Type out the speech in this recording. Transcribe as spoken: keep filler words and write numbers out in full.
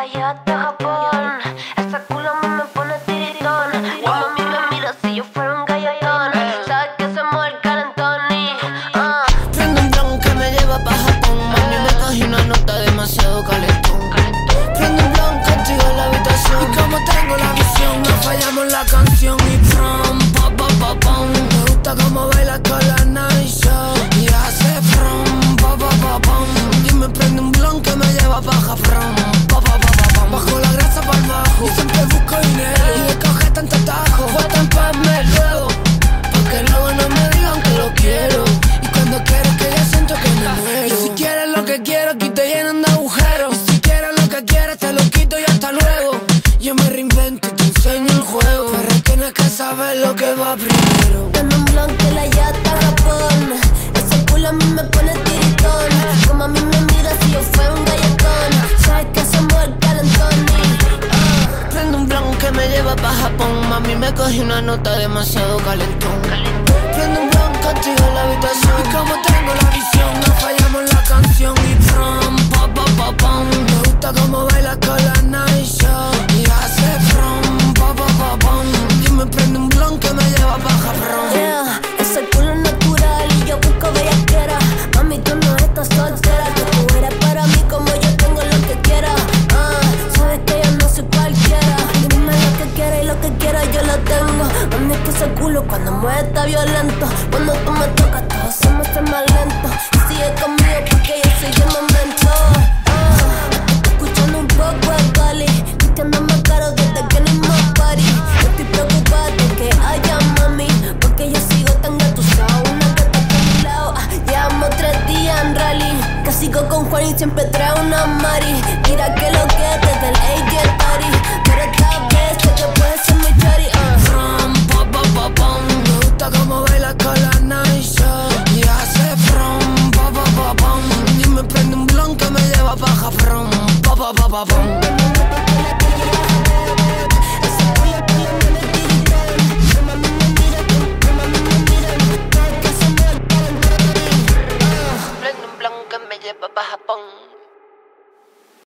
la llevaste a Japón. Esa culo a mí me pone tiritón. La mami me mira si yo fuera un galletón. Sabes que se mueve el calentón y uh. Prendo un blunt que me lleva pa' Japón. Mami, me cogí una nota demasiado calentón. Prendo un blunt contigo en la habitación. Y como tengo la visión, no fallamos la canción. Y prom, pa pa pa pam. Me gusta como baila con la night show. Y hace prom, pa pa pa pam. Y me prende un blunt que me lleva pa' Japón. Pa pa pa pa pam. Bajo la grasa pa'l bajo. Y siempre busco dinero. Y de coger tanto tajo. Fue tan paz me luego. Pa' que luego no me digan que lo quiero. Y cuando quiero que yo siento que me muero. Y si quieres lo que quiero, aquí te llenan de agujeros. Y si quieres lo que quieres, te lo quito y hasta luego. Yo me reinvento y te enseño el juego. Pero tienes que saber lo que va primero. Dame un blunt que la llevaste a Japón. Ese culo a mí me pone tiritón. Como a mí me mira si yo fuera un galletón. Sabes que se mueve el calentón y uh. Prendo un blunt que me lleva pa' Japón. Mami, me cogí una nota demasiado calentón. Prendo un blunt contigo en la habitación. Y como tengo la visión, no fallamos la canción. Y prom, pa pa pa pam. Me gusta como baila con la night show. Y hace prom, pa pa pa pam. Y me prende un blunt que me lleva pa' Japón. Yeah, ese culo es natural y yo busco bellaquera. Mami, tú no estás soltera, que tú eres para mí como yo tengo lo que quiera. Uh, sabes que yo no soy cualquiera. Dime lo que quieras y lo que quieras yo lo tengo. Mami, es que ese culo cuando mueve está violento. Cuando tú me tocas todo se me hace más lento. Y sigue conmigo porque yo soy el momento. Uh, escuchando un poco de Cali, vistiendo más caro desde que no hay más party. Yo estoy preocupada de que haya mami, porque yo sigo tan gatusado. Una que está a mi lado, ah, llevamos tres días en rally. Que sigo con Juan y siempre trae una Mari. Mira que lo que es desde el A J Party. Pero esta vez sé que puede ser mi chori. uh. Prom, pa pa pa pam. Me gusta como baila con la night show. Y hace prom, pa pa pa pam. Y me prende un blunt que me lleva pa' Japón. Pa pa pa pa pam.